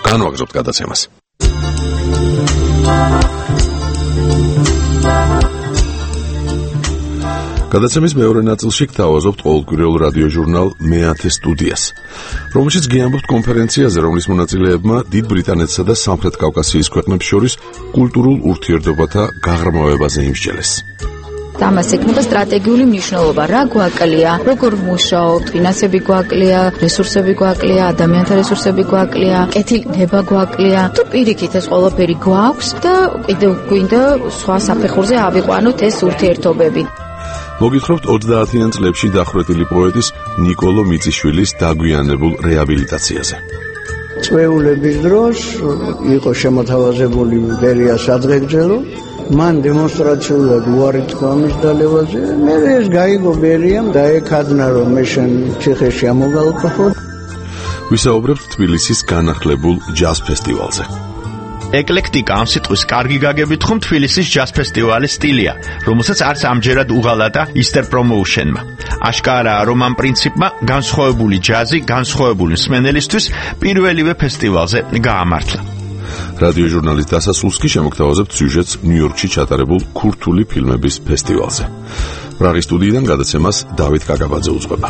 განვაგრძობთ გადაცემას. გადაცემის მეორე ნაწილში გთავაზობთ ყოველკვირეულ რადიოჟურნალ მეათე სტუდიას, რომელშიც გიამბობთ კონფერენციაზე, რომლის მონაწილეებმა დიდ ბრიტანეთსა და სამხრეთ კავკასიის ქვეყნებს შორის კულტურულ ურთიერთობათა გაღრმავებაზე იმსჯელეს. ამას ეკნება სტრატეგიული მნიშვნელობა, რა გვაკლია, როგორ ვმუშაობთ, ფინანსები გვაკლია, რესურსები გვაკლია, ადამიანთა რესურსები გვაკლია, კეთილება გვაკლია. თუ პირიქით ეს ყველაფერი გვაქვს და კიდევ გვინდა სხვა საფეხურზე ავიყვანოთ ეს ურთიერთობები. მოგითხრობთ 30-იან წლებში დახვრეტილი პოეტის ნიკოლო მიწიშვილის დაგვიანებულ რეაბილიტაციაზე. წვეულების დროს იყო შემოთავაზებული ბერიას ადღეგრძელო, მან დემონსტრაციულად უარი თქვა მის დალევაზე, მე ეს გაიგო ბერიამ დაეკადნა, რომ მე შენ ციხეში ამოვალყო. ვისაუბრებთ თბილისის განახლებულ ჯაზ ფესტივალზე. ეკლექტიკა ამ სიტყვის კარგი გაგებით ხომ თბილისის ჯაზ ფესტივალის სტილია, რომელსაც არც ამჯერად უღალატა Easter Promotion-მა. აშკარაა, რომ ამ პრინციპმა განსხვავებული ჯაზი განსხვავებული მსმენელისთვის პირველივე ფესტივალზე გაამართლა. რადიოჟურნალის დასასრულს კი შემოგთავაზებთ სიუჟეტს ნიუ-იორკში ჩატარებულ ქურთული ფილმების ფესტივალზე. პრაღის სტუდიიდან გადაცემას დავით კაკაბაძე უძღვება.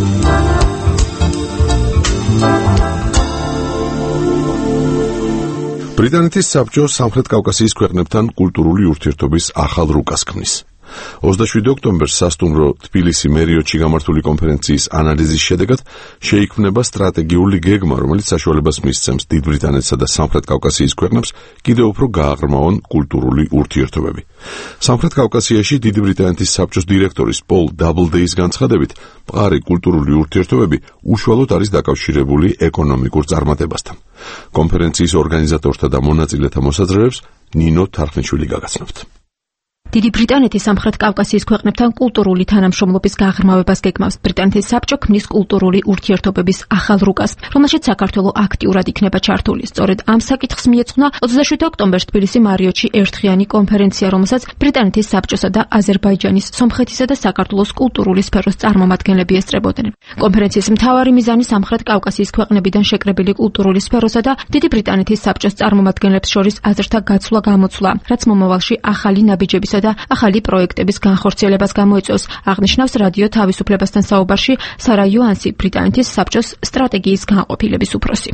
ბრიტანეთის საბჭო სამხრეთ კავკასიის ქვეყნებთან კულტურული ურთიერთობის ახალ რუკას ქმნის. 27 ოქტომბერს სასტუმრო თბილისი მერიოტში გამართული კონფერენციის ანალიზის შედეგად შეიქმნება სტრატეგიული გეგმა, რომელიც საშუალებას მისცემს დიდ ბრიტანეთსა და სამხრეთ კავკასიის ქვეყნებს კიდევ უფრო გააღრმავონ კულტურული ურთიერთობები. სამხრეთ კავკასიაში დიდი ბრიტანეთის საბჭოს დირექტორის პოლ დაბლდეის განცხადებით, მყარი კულტურული ურთიერთობები უშუალოდ არის დაკავშირებული ეკონომიკურ წარმატებასთან. კონფერენციის ორგანიზატორთა და მონაწილეთა მოსაზრებებს ნინო თარხნიშვილი გაგაცნობთ. დიდი ბრიტანეთის სამხრეთ კავკასიის ქვეყნებთან კულტურული თანამშრომლობის გაღრმავებას გეგმავს. ბრიტანეთის საბჭო ქმნის კულტურული ურთიერთობების ახალ რუკას, რომელშიც საქართველო აქტიურად იქნება ჩართული. სწორედ ამ საკითხს მიეძღვნა 27 ოქტომბერს თბილისი მარიოტში ერთხიანი კონფერენცია, რომელსაც ბრიტანეთის საბჭოსა და აზერბაიჯანის, სომხეთისა და საქართველოს კულტურული სფეროს წარმომადგენლები ესწრებოდნენ. კონფერენციის მთავარი მიზანი სამხრეთ კავკასიის ქვეყნებიდან შეკრებილი კულტურული სფეროსა და დიდი ბრიტანეთის საბჭოს წარმომადგენლებს შორის აზრთა გაცვლა-გამოცვლა, რაც მომავალში ახალი ნაბიჯების და ახალი პროექტების განხორციელებას გამოიწვევს, აღნიშნავს რადიო თავისუფლებასთან საუბარში სარა იოანსი, ბრიტანეთის საბჭოს სტრატეგიის განყოფილების უფროსი.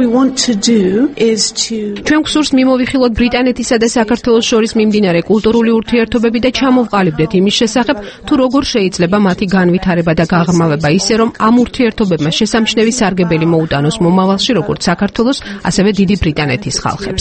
ჩვენ გვსურს მიმოვიხილოთ ბრიტანეთისა და საქართველოს შორის მიმდინარე კულტურული ურთიერთობები და ჩამოვყალიბდეთ იმის შესახებ, თუ როგორ შეიძლება მათი განვითარება და გაღრმავება ისე, რომ ამ ურთიერთობებმა შესამჩნევი სარგებელი მოუტანოს მომავალში როგორც საქართველოს, ასევე დიდი ბრიტანეთის ხალხებს.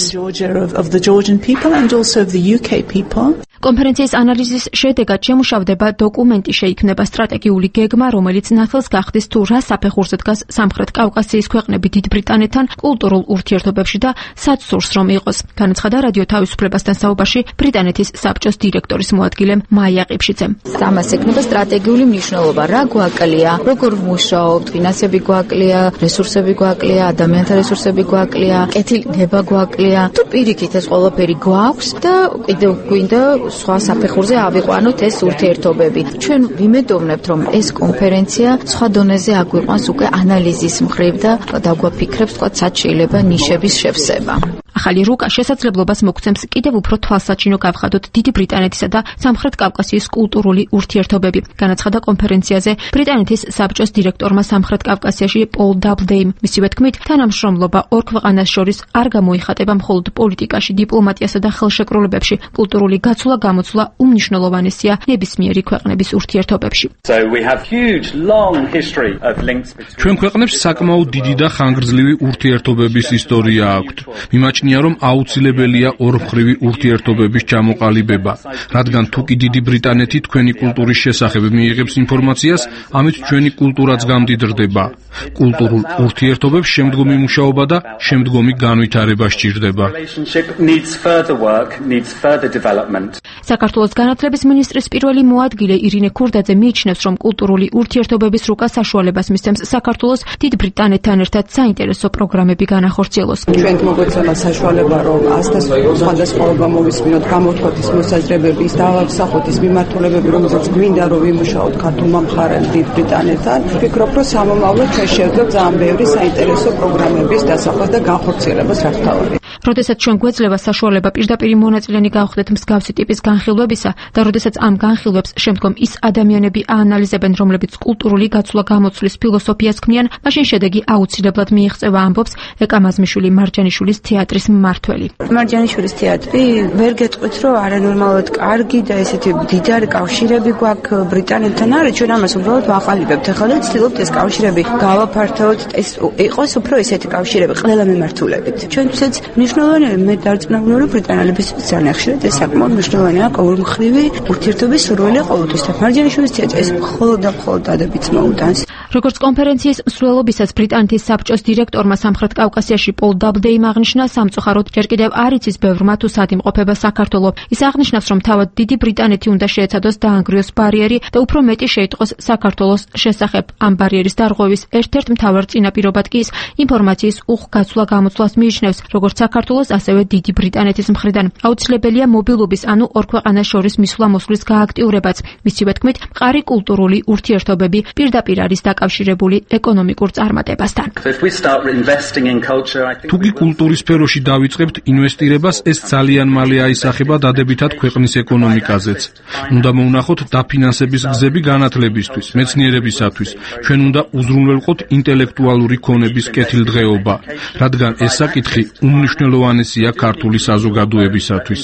კონფერენციის ანალიზის შედეგად შემუშავდება დოკუმენტი, შეიქმნება სტრატეგიული გეგმა, რომელიც ნათელს გახდის თუ რა საფეხურზე დგას სამხრეთ კავკასიის ქვეყნები დიდ ბრიტანეთთან კულტურულ ურთიერთობებში და სად სურს რომ იყოს. განაცხადა რადიო თავისუფლებასთან საუბარში ბრიტანეთის საბჭოს დირექტორის მოადგილე მაია ყიფშიძემ. ამას ეკნება სტრატეგიული მნიშვნელობა, რა გვაკლია, როგორ ვმუშაობთ, ფინანსები გვაკლია, რესურსები გვაკლია, ადამიანთა რესურსები გვაკლია, კეთილება გვაკლია. თუ პირიქით ეს ყველაფერი გვაქვს და კიდევ გვინდა სხვა საფეხურზე ავიყვანოთ ეს ურთიერთობები. ჩვენ ვიმედოვნებთ, რომ ეს კონფერენცია სხვა დონეზე აგვიყვანს უკვე ანალიზის მხრივ და დაგვაფიქრებს, თქვა, სად შეიძლება ნიშების შევსება. ახალი რუკა შესაძლებლობას მოგცემს კიდევ უფრო თვალსაჩინო გავხადოთ დიდი ბრიტანეთისა და სამხრეთ კავკასიის კულტურული ურთიერთობები. განაცხადა კონფერენციაზე ბრიტანეთის საბჭოს დირექტორმა სამხრეთ კავკასიაში პოლ დაბლდეიმ. მისივე თქმით, თანამშრომლობა ორ ქვეყანას შორის არ გამოიხატება მხოლოდ პოლიტიკაში, დიპლომატიასა და ხელშეკრულებებში. კულტურული გაცვლა-გამოცვლა უმნიშვნელოვანესია ნებისმიერი ქვეყნების ურთიერთობებში. ჩვენ ქვეყნებს საკმაოდ დიდი და ხანგრძლივი ურთიერთობების ისტორია აქვთ. მიმაჩნია, რომ აუცილებელია ორმხრივი ურთიერთობების ჩამოყალიბება, რადგან თუ კი დიდი ბრიტანეთი თქვენი კულტურის შესახებ მიიღებს ინფორმაციას, ამით ჩვენი კულტურაც გამდიდრდება. კულტურულ ურთიერთობებს შემდგომი მუშაობა და შემდგომი განვითარება სჭირდება. საქართველოს განათლების მინისტრის პირველი მოადგილე ირინე ქურდაძე მიიჩნევს, რომ კულტურული ურთიერთობების რუკა საშუალებას მისცემს საქართველოს დიდ ბრიტანეთთან ერთად საინტერესო პროგრამები განახორციელოს. ჩვენ მოგვეცემა საშუალება, რომ სხვადასხვა მოვისმინოთ გამოთქვათ ის მოსაზრებები, ის დავავსახოთ ის მიმართულებები, რომელსაც გვინდა რომ ვიმუშაოთ ქართულმა მხარემ დიდ ბრიტანეთთან. ვფიქრობ, რომ სამომავლოდ ჩვენ შევძლებთ ძალიან ბევრი საინტერესო პროგრამების დასახვას და განხორციელებას რა თქმა უნდა. როდესაც ჩვენ გვეძლება საშუალება პირდაპირ მონაწილენი გავხდეთ მსგავსი ტიპის განხილვებისა და როდესაც ამ განხილვებს შემდგომ ის ადამიანები აანალიზებენ, რომლებიც კულტურული გაცვლა-გამოცვლის ფილოსოფიას ქმნიან, მაშინ შედეგი აუცილებლად მიიღწევა, ამბობს ეკა მაზმიშვილი მარჯანიშვილის თეატრის მმართველი. მარჯანიშვილის თეატრი ვერ გეტყვით, რომ არანორმალურად კარგი და ესეთი დიდარი კავშირები გვაქვს ბრიტანეთთან. არა, ჩვენ ამას უბრალოდ ვაყალიბებთ. ახლა და ვცდილობთ ეს კავშირები გავაფართოვოთ, ეს იყოს უფრო ესეთი კავშირები ყველა მიმართულებით. ჩვენთვისაც მნიშვნელოვანია, მე დარწმუნებული რომ ბრიტანელებისთვის ძალიან ხშირად ეს საკმაოდ მნიშვნელოვანია ყოველმხრივი ურთიერთობის სურვილი ყოველთვის და მარჯანიშვილის თეატრი ეს მხოლოდ და მხოლოდ დადებითს მოუტანს. როგორც კონფერენციის მსვლელობისას ბრიტანეთის საბჭოს დირექტორმა სამხრეთ კავკასიაში პოლ დაბლდეიმ აღნიშნა, სამწუხაროდ ჯერ კიდევ არ იცის ბევრმა თუ სად იმყოფება საქართველო. ის აღნიშნავს, რომ თავად დიდი ბრიტანეთი უნდა შეეცადოს დაანგრიოს ბარიერი და უფრო მეტი შეიტყოს საქართველოს შესახებ. ამ ბარიერის დარღვევის ერთ-ერთ მთავარ წინაპირობად კი ის ინფორმაციის უხ-გაცვლა-გამოცვლას მიიჩნევს, როგორც საქართველოს, ასევე დიდი ბრიტანეთის მხრიდან. აუცილებელია მობილობის, ანუ ორ ქვეყანას შორის მისვლა-მოსვლის გააქტიურებაც. მისივე თქმით, მყარი კულტურული ურთიერთობები პირდაპირ არის დაკავშირებული ეკონომიკურ წარმატებასთან. თუ კი კულტურის სფეროში დავიწყებთ ინვესტირებას, ეს ძალიან მალე აისახება დადებითად ქვეყნის ეკონომიკაზეც. უნდა მოვნახოთ დაფინანსების გზები განათლებისთვის, მეცნიერებისათვის. ჩვენ უნდა უზრუნველყოთ ინტელექტუალური ქონების კეთილდღეობა, რადგან ეს საკითხი უმნიშვნელოვანესია ქართული საზოგადოებისათვის.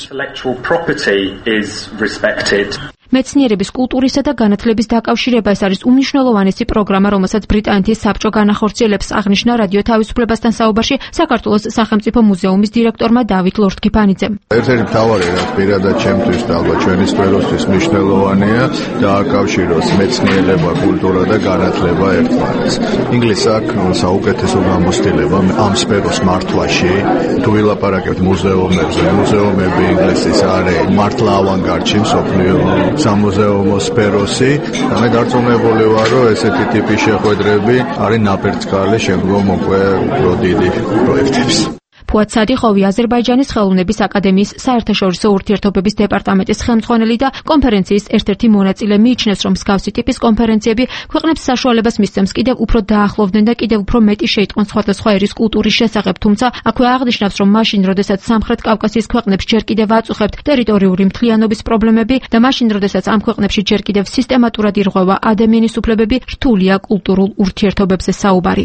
მეცნიერების, კულტურისა და განათლების დაკავშირება ეს არის უმნიშვნელოვანესი პროგრამა, რომელსაც ბრიტანეთის საბჭო განახორციელებს, აღნიშნა რადიო თავისუფლებასთან საუბარში საქართველოს სახელმწიფო მუზეუმის დირექტორმა დავით ლორთქიფანიძემ. ერთ-ერთი მთავარი რაც პირადად ჩემთვის და ალბათ ჩვენი სფეროსთვის მნიშვნელოვანია დააკავშიროს მეცნიერება, კულტურა და განათლება ერთმანეთს. ინგლისს აქვს საუკეთესო გამოცდილება ამ სფეროს მართვაში. თუ ვილაპარაკებთ მუზეუმებზე, მუზეუმები ინგლისის არის მართლა ავანგარდში მსოფლიო სამუზეუმო სფეროსი. მე დარწმუნებული ვარ, რომ ესეთი ტიპის შეხვედრები არის ნაპერწკალი შემდგომ უკვე უფრო დიდი პროექტების. ფუად სადიხოვი აზერბაიჯანის ხელოვნების აკადემიის საერთაშორისო ურთიერთობების დეპარტამენტის ხელმძღვანელი და კონფერენციის ერთ-ერთი მონაწილე მიიჩნევს, რომ მსგავსი ტიპის კონფერენციები ქვეყნებს საშუალებას მისცემს კიდევ უფრო დაახლოვდნენ და კიდევ უფრო მეტი შეიტყვონ სხვადასხვა ერის კულტურის შესახებ, თუმცა აქვე აღნიშნავს, რომ მაშინ, როდესაც სამხრეთ კავკასიის ქვეყნებს ჯერ კიდევ აწუხებთ ტერიტორიული მთლიანობის პრობლემები და მაშინ, როდესაც ამ ქვეყნებში ჯერ კიდევ სისტემატურად ირღვევა ადამიანის უფლებები, რთულია კულტურულ ურთიერთობებზე საუბარი.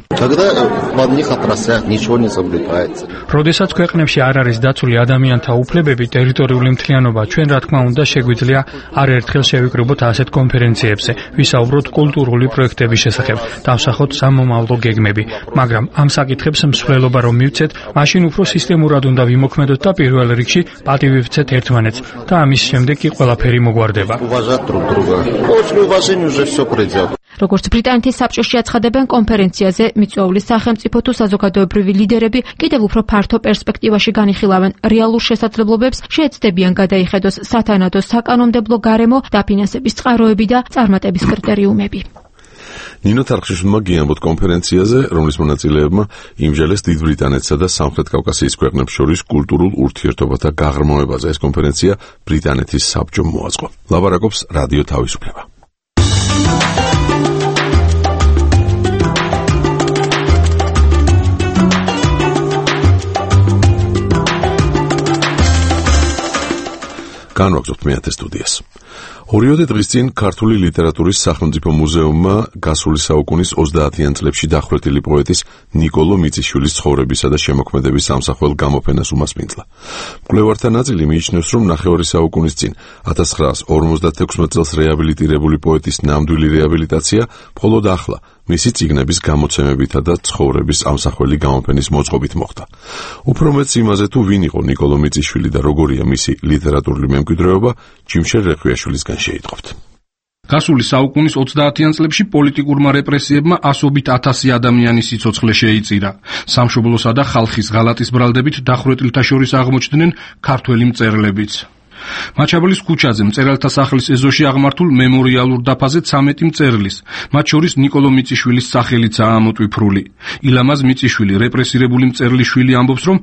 როდესაც ქვეყნებში არ არის დაცული ადამიანთა უფლებები, ტერიტორიული მთლიანობა, ჩვენ რა თქმა უნდა შეგვიძლია არაერთხელ შევიკრიბოთ ასეთ კონფერენციებზე, ვისაუბროთ კულტურული პროექტების შესახებ, დავსახოთ სამომავლო გეგმები, მაგრამ ამ საკითხებს მსვლელობა რომ მივცეთ, მაშინ უფრო სისტემურად უნდა ვიმოქმედოთ და პირველ რიგში პატივი ვცეთ ერთმანეთს და ამის შემდეგ კი ყველაფერი მოგვარდება. როგორც ბრიტანეთის საბჭოში აცხადებენ, კონფერენციაზე მიწვეული სახელმწიფო თუ საზოგადოებრივი ლიდერები კიდევ უფრო ფართო პერსპექტივაში განიხილავენ რეალურ შესაძლებლობებს, შეეცდებიან გადაიხედოს სათანადო საკანონმდებლო გარემო, დაფინანსების წყაროები და წარმატების კრიტერიუმები. ნინო თარხშიშვილმა გიამბოთ კონფერენციაზე, რომლის მონაწილეებმა იმჟელეს დიდ ბრიტანეთსა და სამხრეთ კავკასიის ქვეყნებს შორის კულტურულ ურთიერთობათა გაღრმავებაზე. ეს კონფერენცია ბრიტანეთის საბჭომ მოაწყო. ლაპარაკობს რადიო თავისუფლება. განვაგრძობთ მეათე სტუდიას. ორიოდე დღის წინ ქართული ლიტერატურის სახელმწიფო მუზეუმმა გასული საუკუნის 30-იან წლებში დახვეწილი პოეტის ნიკოლო მიწიშვილის ცხოვრებისა და შემოქმედების ამსახველ გამოფენას უმასპინძლა. მკვლევართა ნაწილი მიიჩნევს, რომ ნახევარი საუკუნის წინ 1956 წელს რეაბილიტირებული პოეტის ნამდვილი რეაბილიტაცია მხოლოდ ახლა მისი წიგნების გამოცემებითა და ცხოვრების ამსახველი გამოფენის მოწყობით მოხდა. უფრო მეც იმაზე, თუ ვინ იყო ნიკოლო მიწიშვილი და როგორია მისი ლიტერატურული მემკვიდრეობა, ჯიმშერ რეხვიაშვილისგან შეიტყობთ. გასული საუკუნის 30-იან წლებში პოლიტიკურმა რეპრესიებმა ასობით 1000 ადამიანის სიცოცხლე შეიწირა. სამშობლოსა და ხალხის ღალატის ბრალდებით დახვრეტილთა შორის აღმოჩნდნენ ქართველი მწერლებიც. მაჩაბლის ქუჩაზე მწერალთა სახლის ეზოში აღმართულ მემორიალურ დაფაზე 13 მწერლის, მათ შორის ნიკოლო მიწიშვილის სახელიცაა ამოტვიფრული. ილამაზ მიწიშვილი, რეპრესირებული მწერლის შვილი ამბობს, რომ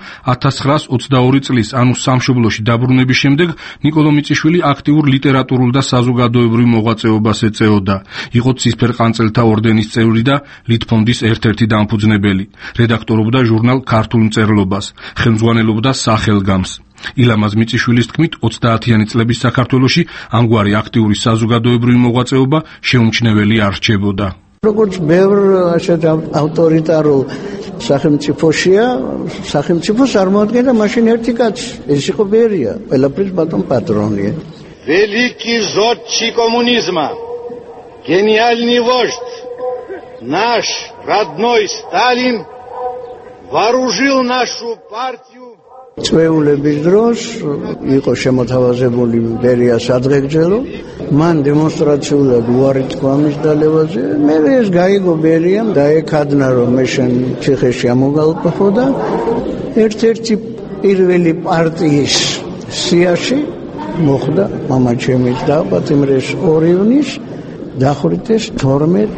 1922 წლის, ანუ სამშობლოში დაბრუნების შემდეგ ნიკოლო მიწიშვილი აქტიურ ლიტერატურულ და საზოგადოებრივ მოღვაწეობას ეწეოდა. იყო ცისფერყანწელთა ორდენის წევრი და ლიტფონდის ერთ-ერთი დამფუძნებელი. რედაქტორობდა ჟურნალ ქართულ მწერლობას, ხელმძღვანელობდა სახელგამს. ილამაზ მიწიშვილის თქმით, 30-იანი წლების საქართველოში ამგვარი აქტიური საზოგადოებრივი მოღვაწეობა შეუმჩნეველი არ რჩებოდა. როგორც ბევრ ასეთ ავტორიტარულ სახელმწიფოშია, სახელმწიფოს წარმოადგენდა მაშინ ერთი კაცი, ეს იყო ბერია, ყველაფრის ბატონ პატრონია. Великий зодчий коммунизма, гениальный вождь, наш родной Сталин вооружил нашу партию. წვეულების დროს იყო შემოთავაზებული ბერიას ადრეგრძელო, მან დემონსტრაციულად უარი თქვა მის დალევაზე. მე ეს გაიგო ბერიამ, დაეკადნა რომ მე შენ ციხეში ამოგალპახო და ერთ-ერთი პირველი პარტიის სიაში მოხდა მამაჩემის დაპატიმრეს 2 ივნისს, დახვრიტეს 12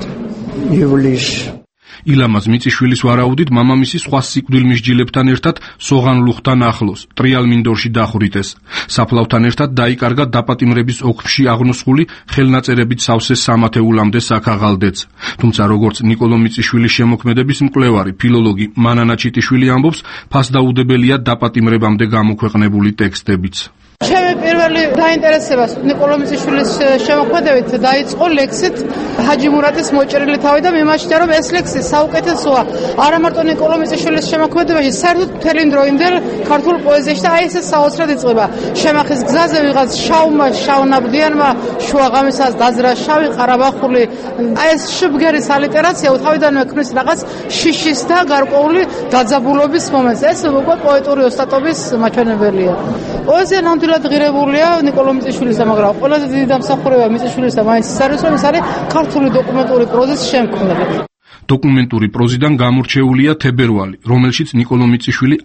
ივლისს. ილამაზ მიწიშვილის ვარაუდით მამამისი სხვა სიკვდილმისჯილებთან ერთად სოღანლუხთან ახლოს, ტრიალმინდორში დახვრიტეს. საფლავთან ერთად დაიკარგა დაპატიმრების ოქრში აღნოსხული ხელნაწერებით სავსე სამათეულამდე საქაღალდეც. თუმცა როგორც ნიკოლო მიწიშვილის შემოქმედების მკვლევარი, ფილოლოგი მანანა ჩიტიშვილი ამბობს, ფასდაუდებელია დაპატიმრებამდე გამოქვეყნებული ტექსტებიც. ჩემი პირველი დაინტერესება ნიკოლო მიწიშვილის შემოქმედებით დაიწყო ლექსით ჰაჯი მურატის მოჭრილი თავი და მიმაჩნია რომ ეს ლექსი საუკეთესოა არა მარტო ნიკოლო მიწიშვილის შემოქმედებაში, საერთოდ მთელი დროინდელ ქართულ პოეზიაში და აი ეს საოცრად იწყება. შემახის გზაზე ვიღაც შავმა შავნაბდიანმა შუაღამისას დაძრა შავი ყარაბახული, აი ეს შუბგერი სალიტერაცია თავიდანვე ქმნის რაღაც შიშის და გარკვეული დაძაბულობის მომენტს. ეს უკვე პოეტური ოსტატობის მაჩვენებელია. პოეზია ნამდვილად ღირებულია ნიკოლო მიწიშვილისა, მაგრამ ყველაზე დიდი დამსახურება მიწიშვილისა მაინც ის არის, რომ ეს არის ქართული დოკუმენტური პროზის შემქმნელი. დოკუმენტური პროზიდან გამორჩეულია თებერვალი, რომელშიც ნიკოლო მიწიშვილი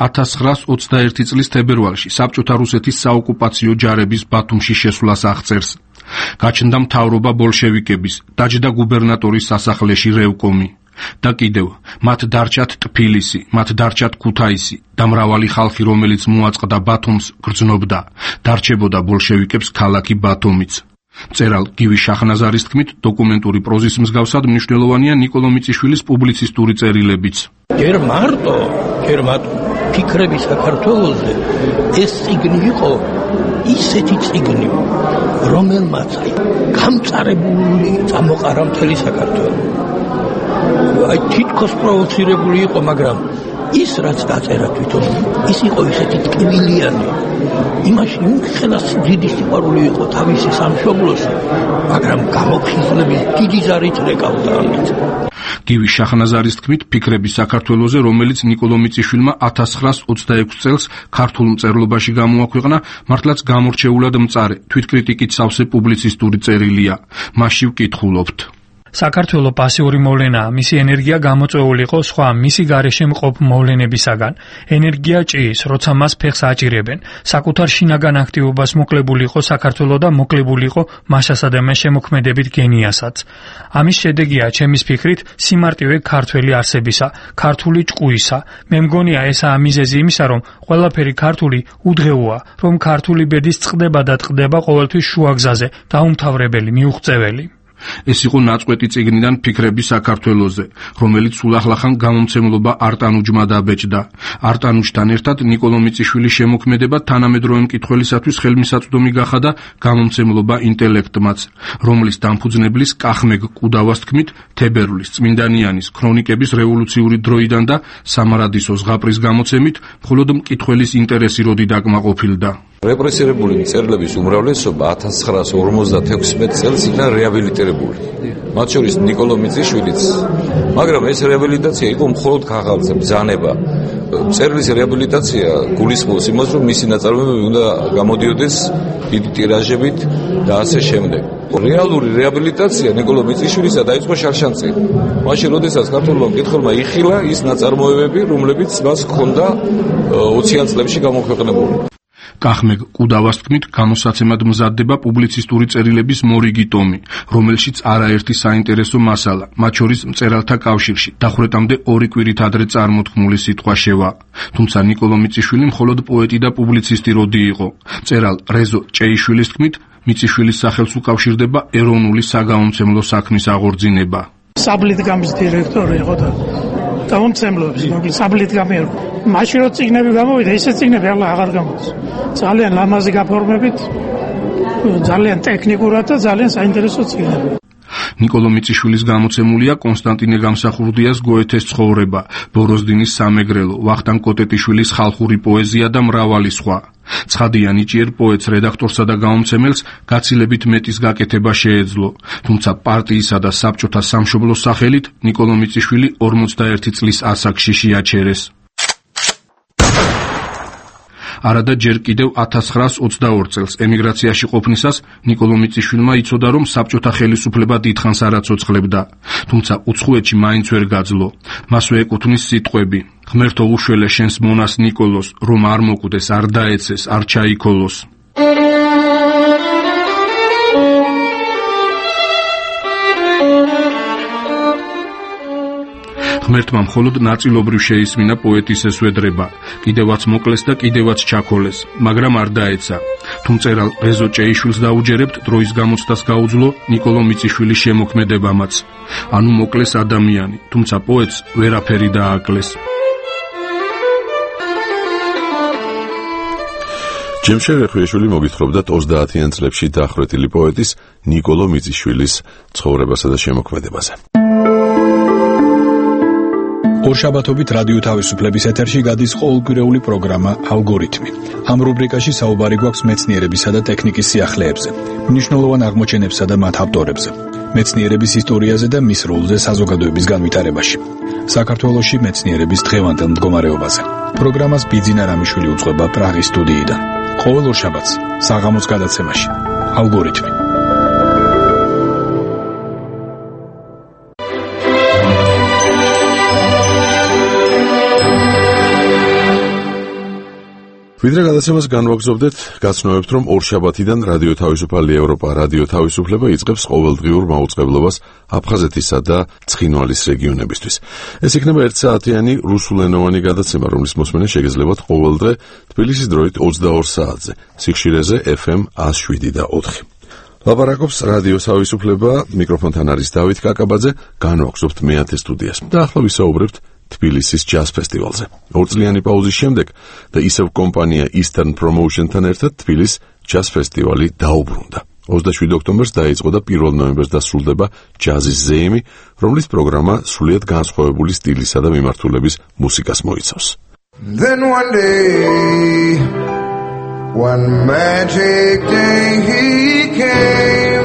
1921 წლის თებერვალში საბჭოთა რუსეთის საოკუპაციო ჯარების ბათუმში შესვლას აღწერს. გაჩნდა მთავრობა ბოლშევიკების, დაჯდა გუბერნატორის სასახლეში რევკომი. და კიდევ, მათ დარჩათ ტფილისი, მათ დარჩათ ქუთაისი და მრავალი ხალხი, რომელიც მოაწყდა ბათუმს, გრძნობდა. დარჩებოდა ბოლშევიკებს ქალაქი ბათუმიც. მწერალ გივი შაχνაზარის თქმით, დოკუმენტური პროზის მსგავსად მნიშვნელოვანია ნიკოლო მიწიშვილის პუბლიცისტური წერილებიც. ჯერ მარტო ფიქრები საქართველოზე ეს წიგნი იყო ისეთი წიგნი, რომელმაც გამწარებული წამოყარა მთელი საქართველო. აი თითქოს პროვოცირებული იყო, მაგრამ ის რაც დაწერა თვითონ ის იყო ისეთი ტკივილიანი. იმაში ხელას დიდი სიყვარული იყო თავისი სამშობლოში, მაგრამ გამოფხიზლების დიდი ზარით რეკავდა ამით. გივი შაχνაზარის თქმით, ფიქრები საქართველოზე, რომელიც ნიკოლო მიწიშვილმა 1926 წელს ქართულ მწერლობაში გამოაქვეყნა, მართლაც გამორჩეულად მწარე, თვითკრიტიკით სავსე პუბლიცისტური წერილია. მასში ვკითხულობთ. საქართველო პასიური მოვლენაა, მისი ენერგია გამოწვეული იყო სხვა მისი გარეშე მყოფ მოვლენებისაგან. ენერგია ჭიის, როცა მას ფეხს აჭირებენ. საკუთარ შინაგან აქტივობას მოკლებული იყო საქართველო და მოკლებული იყო მასასა და მე შემოქმედებით გენიასაც. ამის შედეგია, ჩემის ფიქრით, სიმარტივე ქართველი არსებისა, ქართული ჭკუისა. მე მგონია ესაა მიზეზი იმისა, რომ ყველაფერი ქართული უდღეოა, რომ ქართული ბედის წყდება და ტყდება ყოველთვის შუაგზაზე, დაუმთავრებელი, მიუღწეველი. ეს იყო ნაწყვეტი წიგნიდან ფიქრები საქართველოზე, რომელიც სულახლახან გამომცემლობა არტანუჯმა დაბეჭდა. არტანუჯთან ერთად ნიკოლო მიწიშვილის შემოქმედება თანამედროვე მკითხველისათვის ხელმისაწვდომი გახადა გამომცემლობა ინტელექტმაც, რომლის დამფუძნებლის კახმეგ კუდავას თქმით, თებერვლის, წმინდანიანის, ქრონიკების რევოლუციური დროიდან და სამარადისო ზღაპრის გამოცემით მხოლოდ მკითხველის ინტერესი როდი დაკმაყოფილდა. რეპრესირებული მწერლების უმრავლესობა 1956 წელს იქნა რეაბილიტირებული. მათ შორის ნიკოლო მიწიშვილიც, მაგრამ ეს რეაბილიტაცია იყო მხოლოდ ქაღალდზე, ბრძანება. მწერლის რეაბილიტაცია გულისხმობს იმას, რომ მისი ნაწარმოებები უნდა გამოდიოდეს დიდი ტირაჟებით და ასე შემდეგ. რეალური რეაბილიტაცია ნიკოლო მიწიშვილისა დაიწყო შარშანწირ. მაშინ, როდესაც ქართველმა მკითხველმა იხილა ის ნაწარმოებები, რომლებიც მას ჰქონდა 20-იან წლებში გამოქვეყნებული. კახმეგ კუდავას თქმით, გამოსაცემად მზადდება პუბლიცისტური წერილების მორიგი ტომი, რომელშიც არაერთი საინტერესო მასალა, მათ შორის მწერალთა კავშირში, დახვრეტამდე 2 კვირით ადრე წარმოთქმული სიტყვა შევა. თუმცა ნიკოლო მიწიშვილი მხოლოდ პოეტი და პუბლიცისტი როდი იყო. მწერალ რეზო ჭეიშვილის თქმით, მიწიშვილის სახელს უკავშირდება ეროვნული საგამომცემლო საქმის აღორძინება. საბლიტგამის დირექტორი იყო და გამომცემლობის, საბლიტგამი იყო. მაშინ რო წიგნები გამოვიდა, ისე წიგნები ახლა აღარ გამოდის. ძალიან ლამაზი გაფორმებით, ძალიან ტექნიკურად და ძალიან საინტერესო წიგნები. ნიკოლო მიწიშვილის გამოცემულია კონსტანტინე გამსახურდიას გოეთეს ცხოვრება, ბოროზდინის სამეგრელო, ვახტანგ კოტეტიშვილის ხალხური პოეზია და მრავალი სხვა. ცხადია ნიჭიერ პოეტს, რედაქტორსა და გამომცემელს გაცილებით მეტის გაკეთება შეეძლო, თუმცა პარტიისა და საბჭოთა სამშობლოს სახელით ნიკოლო მიწიშვილი 41 წლის ასაკში შეაჩერეს. არადა ჯერ კიდევ 1922 წელს ემიგრაციაში ყოფნისას ნიკოლო მიწიშვილმა იცოდა, რომ საბჭოთა ხელისუფლება დიდხანს არ აცოცხლებდა, თუმცა უცხოეთში მაინც ვერ გაძლო. მასვე ეკუთვნის სიტყვები: ღმერთო უშველე შენს მონას ნიკოლოს, რომ არ მოკვდეს, არ დაეცეს, არ ჩაიქოლოს. ღმერთმა მხოლოდ ნაწილობრივ შეისმინა პოეტის ესვედრება, კიდევაც მოკლეს და კიდევაც ჩაქოლეს, მაგრამ არ დაეცა. თუ მწერალ რეზო ჭეიშვილს დაუჯერებთ, დროის გამოცდას გაუძლო ნიკოლო მიწიშვილის შემოქმედებამაც. ანუ მოკლეს ადამიანი, თუმცა პოეტს ვერაფერი დააკლეს. ჯემშე რეხვიაშვილი მოგითხრობდა 30-იან წლებში დახვრეტილი პოეტის ნიკოლო მიწიშვილის ცხოვრებასა და შემოქმედებაზე. ორშაბათობით რადიო თავისუფლების ეთერში გადის ყოველკვირეული პროგრამა ალგორითმი. ამ რუბრიკაში საუბარი გვაქვს მეცნიერებისა და ტექნიკის სიახლეებზე, მნიშვნელოვან აღმოჩენებსა და მათ ავტორებზე, მეცნიერების ისტორიაზე და მის როლზე საზოგადოების განვითარებაში. საქართველოში მეცნიერების დღევანდელ მდგომარეობაზე. პროგრამას ბიძინა რამიშვილი უძღვება პრაღის სტუდიიდან. ყოველ ორშაბათს საღამოს გადაცემაში ალგორითმი. ვიდრე გადაცემას განვაგრძობდეთ, გაცნობებთ, რომ ორშაბათიდან რადიო თავისუფალი ევროპა, რადიო თავისუფლება იწყებს ყოველდღიურ მაუწყებლობას აფხაზეთისა და ცხინვალის რეგიონებისთვის. ეს იქნება 1 საათიანი რუსულენოვანი გადაცემა, რომლის მოსმენა შეგეძლებათ ყოველდღე თბილისის დროით 22 საათზე, სიხშირეზე FM 107.4. ლაპარაკობს რადიო თავისუფლება, მიკროფონთან არის დავით კაკაბაძე, განვაგრძობთ მეათე სტუდიას და ახლა ვისაუბრებთ თბილისის ჯაზ ფესტივალზე. 2 წლიანი პაუზის შემდეგ და ისევ კომპანია Eastern Promotion-თან ერთად თბილის ჯაზ ფესტივალი დაუბრუნდა. 27 ოქტომბერს დაიწყო და 1 ნოემბერს დასრულდება ჯაზის ზეიმი, რომლის პროგრამა სრულიად განსხვავებული სტილისა და მიმართულების მუსიკას მოიცავს. Then one day, one magic day he came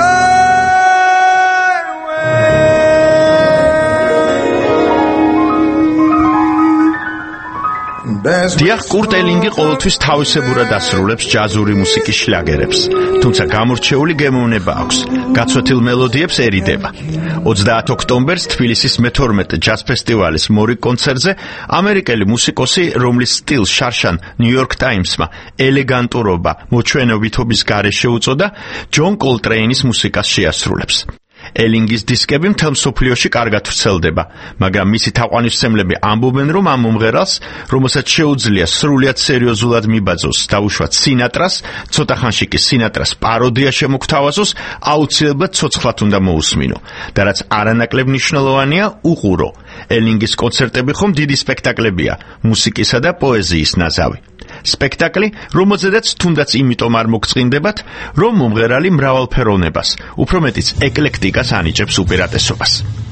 დიახ, კურტ ელინგი ყოველთვის თავისებურად ასრულებს ჯაზური მუსიკის შლაგერებს, თუმცა გამორჩეული გემოვნება აქვს, გაცვეთილ მელოდიებსერიდება. 30 ოქტომბერს თბილისის მე-12 ჯაზ ფესტივალის მორიგ კონცერტზე ამერიკელი მუსიკოსი, რომლის სტილს შარშან ნიუ-იორკ ტაიმსმა ელეგანტურობა მოჩვენებითობის გარეშე უწოდა, ჯონ კოლტრეინის მუსიკას შეასრულებს. ელინგის დისკები მთელ მსოფლიოში კარგად ვრცელდება, მაგრამ მისი თაყვანისმცემლები ამბობენ, რომ ამ მომღერალს, რომელსაც შეუძლია სრულიად სერიოზულად მიბაძოს დაუშვათ სინატრას, ცოტა ხანში კი სინატრას პაროდია შემოგთავაზოს, აუცილებლად ცოცხლად უნდა მოусმინო და რაც არანაკლებ მნიშვნელოვანია, უყურო. ელინგის კონცერტები ხომ დიდი სპექტაკლებია, მუსიკისა და პოეზიის ნაზავი. სპექტაკლი, რომელზედაც თუნდაც იმიტომ არ მოგწყინდებათ, რომ მომღერალი მრავალფეროვნებას, უფრო მეტიც ეკლექტიკას ანიჭებს უპირატესობას.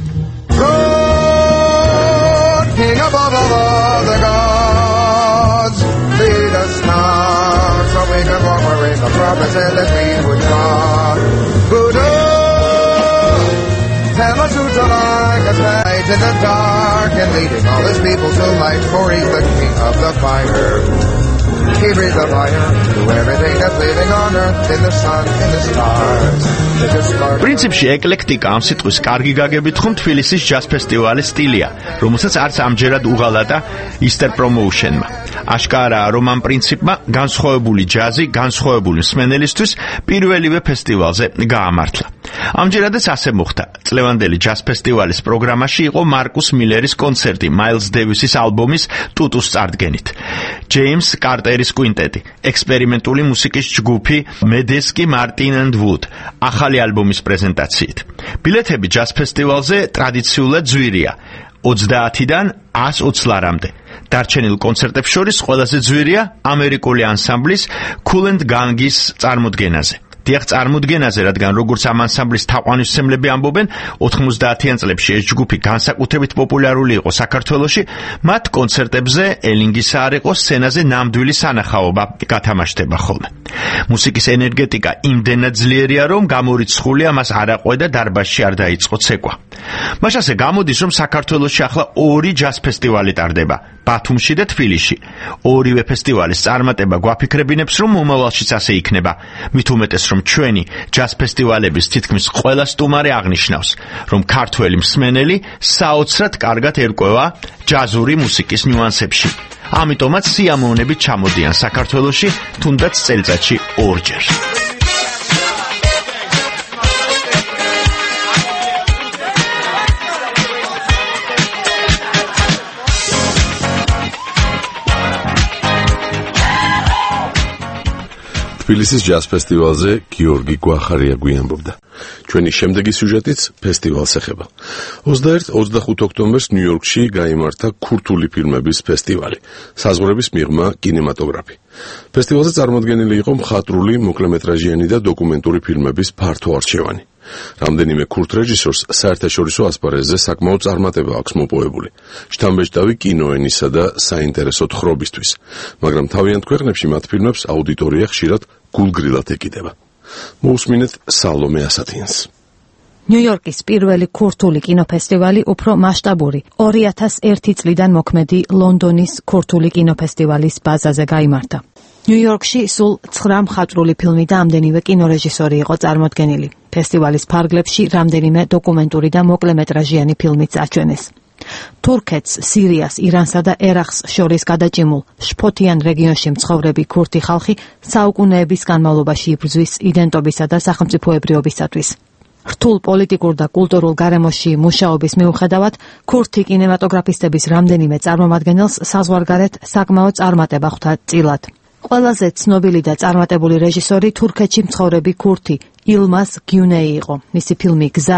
In the dark and leading all his people to light, for he's the king of the fire. He breathes a fire to everything that's living on earth, in the sun, in the stars. პრინციპში ეკლექტიკა ამ სიტყვის კარგი გაგებით ხომ თბილისის ჯაზ ფესტივალის სტილია, რომელსაც არც ამჯერად უღალა და Easter Promotion-მა. აშკარაა, რომ ამ პრინციპმა განსხვავებული ჯაზი განსხვავებული მსმენელისთვის პირველივე ფესტივალზე გაამართლა. ამჯერადაც ასე მოხდა. წლევანდელი ჯაზ ფესტივალის პროგრამაში იყო მარკუს მილერის კონცერტი მაილს დევისის ალბომის ტუტუს წარდგენით. ჯეიმს კარტერის კვინტეტი, ექსპერიმენტული მუსიკის ჯგუფი მედესკი, მარტინ and Wood, ახალი ალბომის პრეზენტაციით. ბილეთები ჯაზ ფესტივალზე ტრადიციულად ძვირია, 30-დან 120 ლარამდე. დარჩენილ კონცერტებს შორის ყველაზე ძვირია ამერიკული ანსამბლის Kool and Gang-ის წარმოდგენაზე. დიახ, წარმოდგენაზე, რადგან როგორც ამ ანსამბლის თაყვანისმცემლები ამბობენ, 90-იან წლებში ეს ჯგუფი განსაკუთრებით პოპულარული იყო საქართველოში, მათ კონცერტებზე ელინგისა არ იყო სცენაზე ნამდვილი სანახაობა გათამაშდება ხოლმე. მუსიკის ენერგეტიკა იმდენად ძლიერია, რომ გამორიცხულია მას არ აყვედა დარბაზში არ დაიწყო ცეკვა. მაშასე გამოდის, რომ საქართველოში ახლა 2 ჯაზ ფესტივალი ტარდება, ბათუმში და თბილისში. ორივე ფესტივალის წარმატება გვაფიქრებინებს, რომ მომავალშიც ასე იქნება. მით უმეტეს, რომ ჩვენი ჯაზ ფესტივალების თითქმის ყველა სტუმარი აღნიშნავს, რომ ქართველი მსმენელი საოცრად კარგად ერკვევა ჯაზური მუსიკის ნიუანსებში. ამიტომაც სიამოვნებით ჩამოდიან საქართველოში, თუნდაც წელიწადში 2 ჯერ. თბილისის ჯაზ ფესტივალზე გიორგი გვახარია გვიანბობდა. ჩვენი შემდეგი სიუჟეტიც ფესტივალს ეხება. 21-25 ოქტომბერს ნიუ-იორკში გაიმართა ქურთული ფილმების ფესტივალი, საზღვრების მიღმა კინემატოგრაფი. ფესტივალზე წარმოდგენილი იყო მხატვრული, მოკლემეტრაჟიანი და დოკუმენტური ფილმების ფართო არჩევანი. რამდენიმე ქურთ რეჟისორს საერთაშორისო ასპარეზზე საკმაოდ წარმატება აქვს მოპოვებული. შთამბეჭდავი კინოენისა და საინტერესო თხრობისთვის, მაგრამ თავიანთ ქვეყნებში მათ ფილმებს აუდიტორია ხშირად გულგრილად ეკიდება. მოусმინეთ სალომე ასათიანს. ნიუ-იორკის პირველი ქურთული კინოფესტივალი უფრო მასშტაბური 2001 წლიდან მოქმედი ლონდონის ქურთული კინოფესტივალის ბაზაზე გაიმართა. ნიუ-იორკში სულ 9 მხატვრული ფილმი და ამდენივე კინორეჟისორი იყო წარმოდგენილი. ფესტივალის ფარგლებში რამდენიმე დოკუმენტური და მოკლემეტრაჟიანი ფილმიც აჩვენეს. თურქეთს, სირიას, ირანსა და ერაყს შორის გადაჭიმულ შფოთიან რეგიონში მცხოვრები ქურთი ხალხი საუკუნეების განმავლობაში იბრძვის იდენტობისა და სახელმწიფოებრიობისათვის. რთულ პოლიტიკურ და კულტურულ გარემოში მუშაობის მიუხედავად, ქურთი კინემატოგრაფისტების რამდენიმე წარმომადგენელს საზღვარგარეთ საკმაოდ წარმატება ხვდა წილად. ყველაზე ცნობილი და წარმატებული რეჟისორი თურქეთში მცხოვრები ქურთი ილმას გიუნეი იყო. მისი ფილმი გზა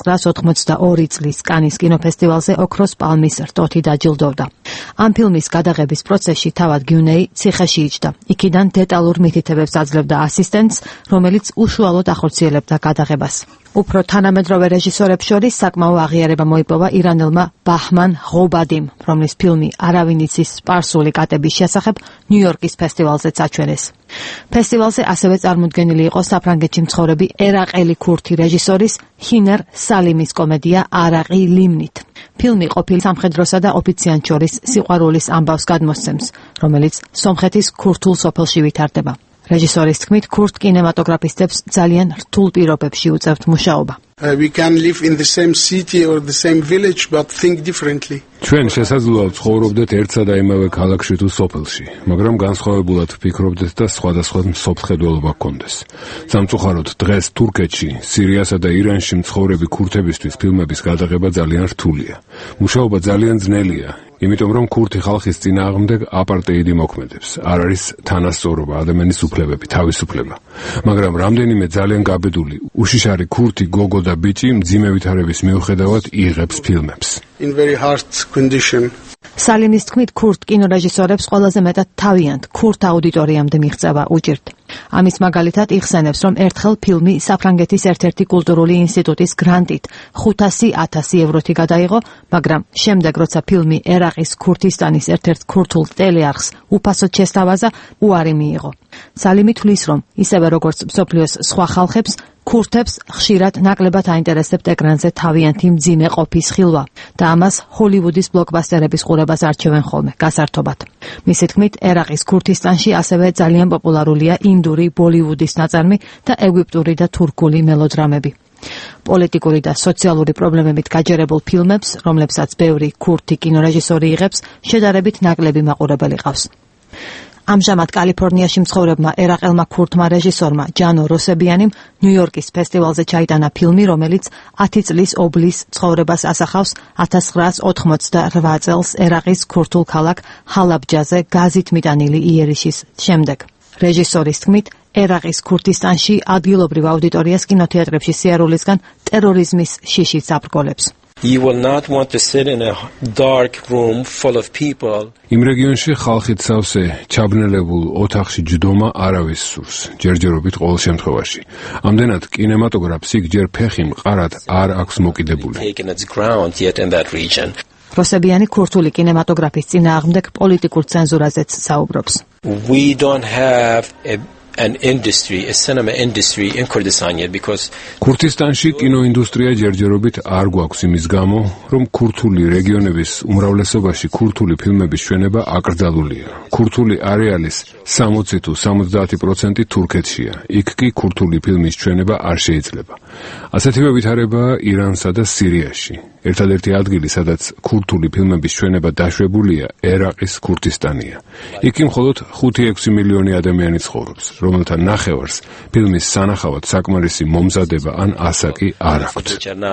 1982 წლის კანის კინოფესტივალზე ოქროს პალმის რტოთი დაჯილდოვდა. ამ ფილმის გადაღების პროცესში თავად გიუნეი ციხეში იჯდა. იქიდან დეტალურ მითითებებს აძლევდა ასისტენტს, რომელიც უშუალოდ ახორციელებდა გადაღებას. უფრო თანამედროვე რეჟისორებს შორის საკმაო აღიარება მოიპოვა ირანელმა ბაჰმან ღობადიმ, რომლის ფილმი არავინ იცის სპარსული კატების შესახებ ნიუ-იორკის ფესტივალზეც აჩვენეს. ფესტივალზე ასევე წარმოდგენილი იყო საფრანგეთში მცხოვრები ერაყელი ქურთი რეჟისორის ჰინერ სალიმის კომედია არაყი ლიმნით. ფილმი ყოფილ სამხედროსა და ოფიციანტ შორის სიყვარულის ამბავს გადმოსცემს, რომელიც სომხეთის ქურთულ სოფელში ვითარდება. რეჟისორის თქმით, ქურთ კინემატოგრაფისტებს ძალიან რთულ პირობებში უწევთ მუშაობა. We can live in the same city or the same village but think differently. ჩვენ შესაძლოა ცხოვრობდეთ ერთსა და იმავე ქალაქში თუ სოფელში, მაგრამ განსხვავებულად ვფიქრობდეთ და სხვადასხვა მსოფლმხედველობა გქონდეს. სამწუხაროდ, დღეს თურქეთში, სირიასა და ირანში მცხოვრები ქურთებისთვის ფილმების გადაღება ძალიან რთულია. მუშაობა ძალიან ძნელია. იმიტომ რომ ქურთი ხალხის წინააღმდეგ აპარტეიდი მოქმედებს, არ არის თანასწორობა, ადამიანის უფლებები, თავისუფლება. მაგრამ რამდენიმე ძალიან გაბედული, უშიშარი ქურთი გოგო და ბიჭი მძიმე ვითარების მიუხედავად იღებს ფილმებს. In very hard condition. სალიმის თქმით, ქურთ კინორეჟისორებს ყველაზე მეტად თავიანთ ქურთ აუდიტორიამდე მიღწევა უჭირთ. ამის მაგალითად იხსენებს, რომ ერთხელ ფილმი საფრანგეთის ერთ-ერთი კულტურული ინსტიტუტის გრანტით 500,000 ევროთი გადაიღო, მაგრამ შემდეგ როცა ფილმი ერაყის ქურთისტანის ერთ-ერთ ქურთულ ტელეარხს უფასოდ შესთავაზა, უარი მიიღო. სალიმი თვლის, რომ ისევე როგორც მსოფლიოს სხვა ხალხებს, ქურთებს ხშირად ნაკლებად აინტერესებთ ეკრანზე თავიანთი მძიმე ყოფის ხილვა და ამას ჰოლივუდის ბლოკბასტერების ყურებას არჩევენ ხოლმე გასართობად. მისი თქმით, ერაყის ქურთისტანში ასევე ძალიან პოპულარულია ინდური ბოლივუდის ნაწარმი და ეგვიპტური და თურქული მელოდრამები. პოლიტიკური და სოციალური პრობლემებით გაჯერებულ ფილმებს, რომლებსაც ბევრი ქურთი კინორეჟისორი იღებს, შედარებით ნაკლები მაყურებელი ყავს. ამჟამად კალიფორნიაში მცხოვრებმა ერაყელმა ქურთმა რეჟისორმა ჯანო როსებიანიმ ნიუ-იორკის ფესტივალზე ჩაიტანა ფილმი, რომელიც 10 წლის ობლის ცხოვრებას ასახავს 1988 წელს ერაყის ქურთულ ქალაქ ჰალაბჯაზე გაზით მიტანილი იერიშის შემდეგ. რეჟისორის თქმით, ერაყის ქურთისტანში ადგილობრივ აუდიტორიას კინოთეატრებში სიარულისგან ტერორიზმის შიშიც აბრკოლებს. You will not want to sit in a dark room full of people. იმ რეგიონში ხალხით სავსე ჩაბნელებულ ოთახში ჯდომა არავის სურს, ჯერჯერობით ყოველ შემთხვევაში. ამდენად კინემატოგრაფს იქ ჯერ ფეხი მყარად არ აქვს მოკიდებული. როსებიანი ქურთული კინემატოგრაფის წინააღმდეგ პოლიტიკურ ცენზურაზეც საუბრობს. We don't have an industry, a cinema industry in Kurdistan yet because ქურთისტანში კინოინდუსტრია ჯერჯერობით არ გვაქვს იმის გამო, რომ ქურთული რეგიონების უმრავლესობაში ქურთული ფილმების ჩვენება აკრძალულია. ქურთული არეალის 60 თუ 70% თურქეთშია. იქ კი ქურთული ფილმის ჩვენება არ შეიძლება. ასეთივე ვითარებაა ირანსა და სირიაში. ერთადერთი ადგილი, სადაც ქურთული ფილმების ჩვენება დაშვებულია, ერაყის ქურთისტანია. იქ მხოლოდ 5-6 მილიონი ადამიანი ცხოვრობს, რომელთა ნახევარს ფილმის სანახავად საკმარისი მომზადება ან ასაკი არ აქვთ.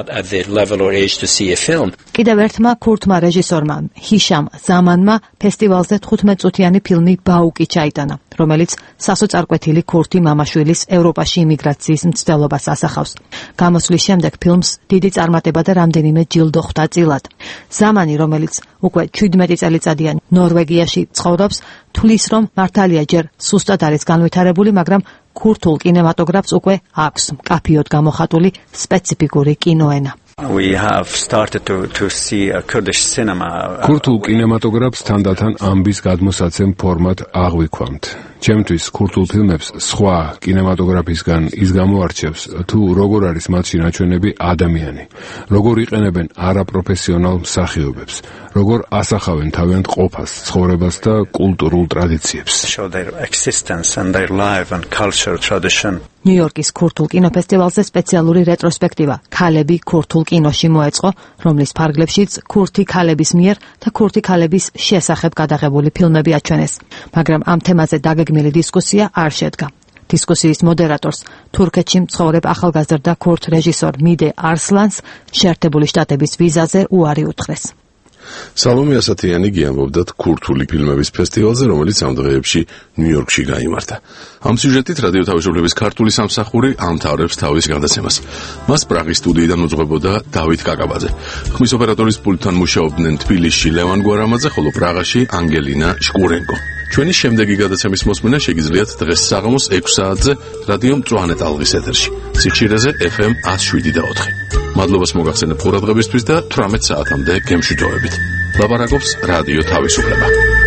კიდევ ერთმა ქურთმა რეჟისორმა ჰიშამ ზამანმა ფესტივალზე 15 წუთიანი ფილმი ბაუკი ჩაიტანა, რომელიც სასოწარკვეთილი ქურთი მამაშვილის ევროპაში იმიგრაციის მცდელობას ასახავს. გამოსვლის შემდეგ ფილმს დიდი წარმატება და რამდენიმე ჯილდო ხვდა წილად. ზამანი, რომელიც უკვე 17 წელიწადია ნორვეგიაში ცხოვრობს, თვლის, რომ მართალია ჯერ სუსტად არის განვითარებული, მაგრამ ქურთულ კინემატოგრაფს უკვე აქვს მკაფიოდ გამოხატული სპეციფიკური კინოენა. We have started to see a Kurdish cinema. ქურთულ კინემატოგრაფს თანდათან ამბის გადმოსაცემ ფორმატ აღვიქვამთ. ჩემთვის ქურთულ ფილმებს სხვა კინემატოგრაფისგან ის გამოარჩევს, თუ როგორ არის მათში ნაჩვენები ადამიანი, როგორ იყენებენ არაპროფესიონალ მსახიობებს, როგორ ასახავენ თავიანთ ყოფას, ცხოვრებას და კულტურულ ტრადიციებს. Show their existence and their life and culture tradition. ნიუ-იორკის ქურთულ კინოფესტივალზე სპეციალური რეტროსპექტივა ქალები ქურთულ კინოში მოეწყო, რომლის ფარგლებშიც ქურთი ქალების მიერ და ქურთი ქალების შესახებ გადაღებული ფილმები აჩვენეს, მაგრამ ამ თემაზე დაგეგმილი დისკუსია არ შედგა. დისკუსიის მოდერატორს თურქეთში მცხოვრებ ახალგაზრდა ქურთ რეჟისორ მიდე არსლანს შეერთებული შტატების ვიზაზე უარი უთხრეს. სალომე ასათიანი გიამბობდათ ქურთული ფილმების ფესტივალზე, რომელიც ამ დღეებში ნიუ-იორკში გაიმართა. ამ სიუჟეტით რადიო თავისუფლების ქართული სამსახური ამთავრებს თავის გადაცემას. მას პრაღის სტუდიიდან უძღვებოდა დავით კაკაბაძე. ხმის ოპერატორის პულტთან მუშაობდნენ თბილისში ლევან გვარამაძე, ხოლო პრაღაში ანგელინა შკურენკო. ჩვენი შემდეგი გადაცემის მოსმენა შეგიძლიათ დღეს საღამოს 6 საათზე რადიო მწვანე ტალღის ეთერში, სიხშირეზე FM 107.4. მადლობას მოგახსენებთ ყურადღებისთვის და 18 საათამდე გემშვიდობებით. ლაპარაკობს რადიო თავისუფლება.